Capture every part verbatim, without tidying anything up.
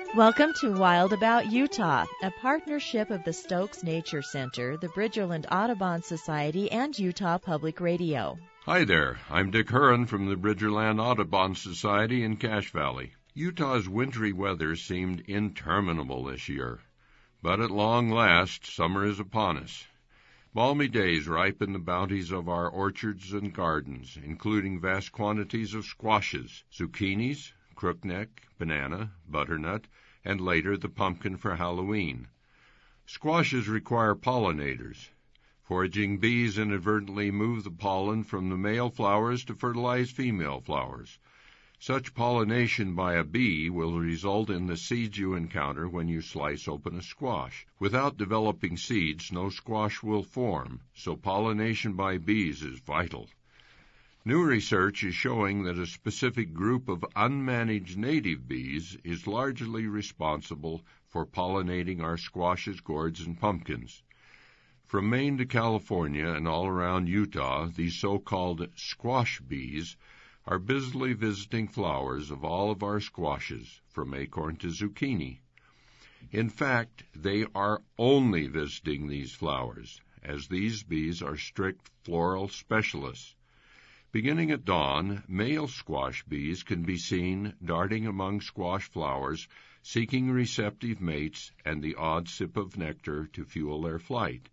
Welcome to Wild About Utah, a partnership of the Stokes Nature Center, the Bridgerland Audubon Society, and Utah Public Radio. Hi there, I'm Dick Huron from the Bridgerland Audubon Society in Cache Valley. Utah's wintry weather seemed interminable this year, but at long last, summer is upon us. Balmy days ripen the bounties of our orchards and gardens, including vast quantities of squashes, zucchinis, crookneck, banana, butternut, and later the pumpkin for Halloween. Squashes require pollinators. Foraging bees inadvertently move the pollen from the male flowers to fertilize female flowers. Such pollination by a bee will result in the seeds you encounter when you slice open a squash. Without developing seeds, no squash will form, so pollination by bees is vital. New research is showing that a specific group of unmanaged native bees is largely responsible for pollinating our squashes, gourds, and pumpkins. From Maine to California and all around Utah, these so-called squash bees are busily visiting flowers of all of our squashes, from acorn to zucchini. In fact, they are only visiting these flowers, as these bees are strict floral specialists. Beginning at dawn, male squash bees can be seen darting among squash flowers, seeking receptive mates and the odd sip of nectar to fuel their flight.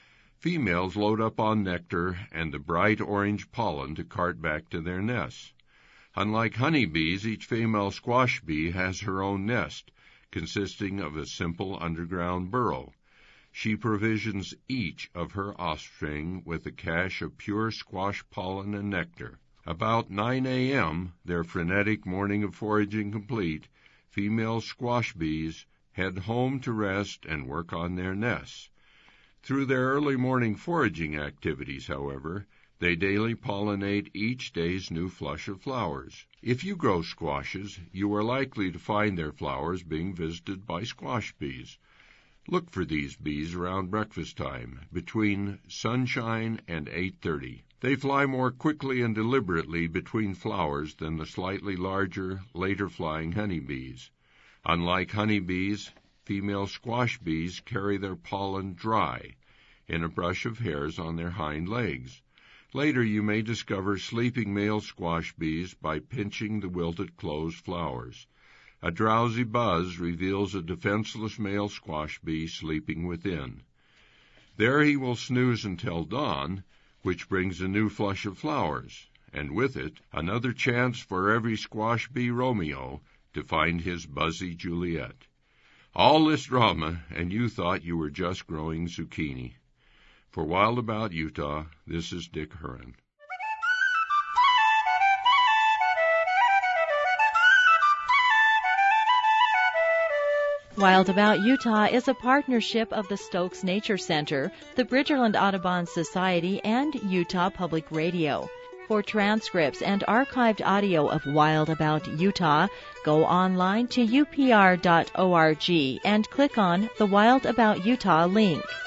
Females load up on nectar and the bright orange pollen to cart back to their nests. Unlike honeybees, each female squash bee has her own nest, consisting of a simple underground burrow. She provisions each of her offspring with a cache of pure squash pollen and nectar. About nine a.m., their frenetic morning of foraging complete, female squash bees head home to rest and work on their nests. Through their early morning foraging activities, however, they daily pollinate each day's new flush of flowers. If you grow squashes, you are likely to find their flowers being visited by squash bees. Look for these bees around breakfast time, between sunshine and eight thirty. They fly more quickly and deliberately between flowers than the slightly larger, later-flying honeybees. Unlike honeybees, female squash bees carry their pollen dry, in a brush of hairs on their hind legs. Later you may discover sleeping male squash bees by pinching the wilted closed flowers. A drowsy buzz reveals a defenseless male squash bee sleeping within. There he will snooze until dawn, which brings a new flush of flowers, and with it another chance for every squash bee Romeo to find his buzzy Juliet. All this drama, and you thought you were just growing zucchini. For Wild About Utah, this is Dick Huron. Wild About Utah is a partnership of the Stokes Nature Center, the Bridgerland Audubon Society, and Utah Public Radio. For transcripts and archived audio of Wild About Utah, go online to U P R dot org and click on the Wild About Utah link.